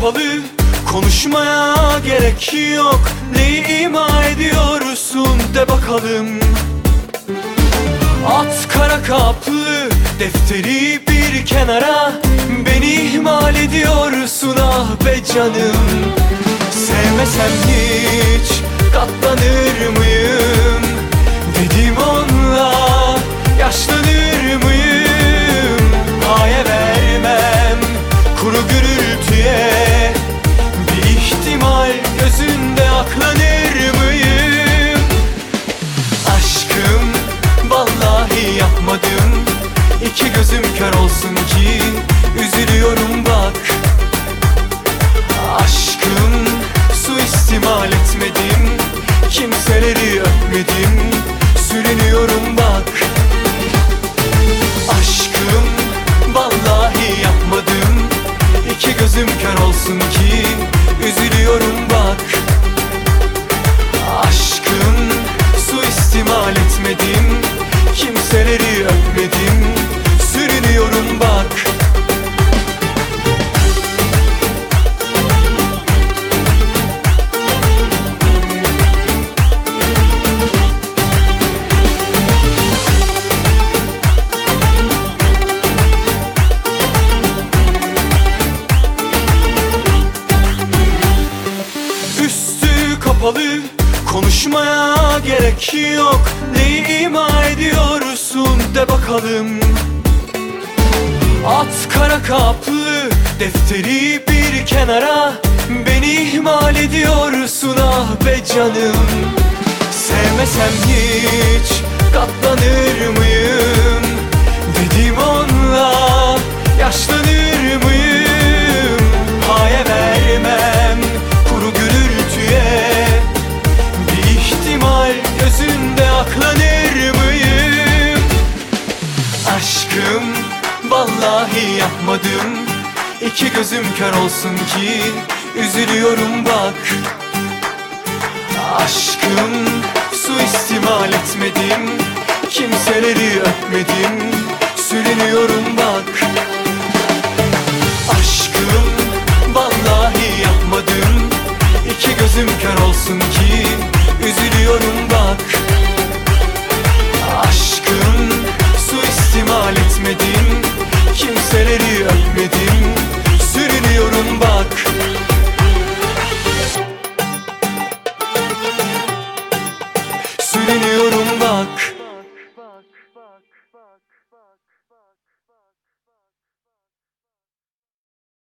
kapalı, konuşmaya gerek yok. Neyi ima ediyorsun de bakalım. At kara kaplı defteri bir kenara, beni ihmal ediyorsun ah be canım. Sevmesem hiç katlanır mıyım? Dedim onunla yaşlanır mıyım? Paye vermem kuru gürültüye, bir ihtimal gözünde aklanır mıyım? Aşkım vallahi yapmadım, iki gözüm kör olsun ki üzülüyorum bak. Aşkım suistimal etmedim, kimseleri öpmedim, sürünüyorum bak. Aşkım vallahi yapmadım, iki gözüm kör olsun ki üzülüyorum bak. Aşkım suistimal etmedim, kimseleri öpmedim, sürünüyorum bak. Kapalı, konuşmaya gerek yok. Neyi ima ediyorsun de bakalım. At kara kaplı defteri bir kenara, beni ihmal ediyorsun ah be canım. Sevmesem hiç katlanır mıyım? Dedim onunla yaşlanır mıyım? Paye vermem kuru gürültüye, bir ihtimal gözünde aklanır mıyım? Aşkım vallahi yapmadım, iki gözüm kör olsun ki üzülüyorum bak. Aşkım suistimal etmedim, kimseleri öpmedim, sürünüyorum bak. Aşkım vallahi yapmadım, iki gözüm kör olsun ki üzülüyorum bak. Aşkım suistimal etmedim, kimseleri öpmedim, sürünüyorum bak. Sürünüyorum bak.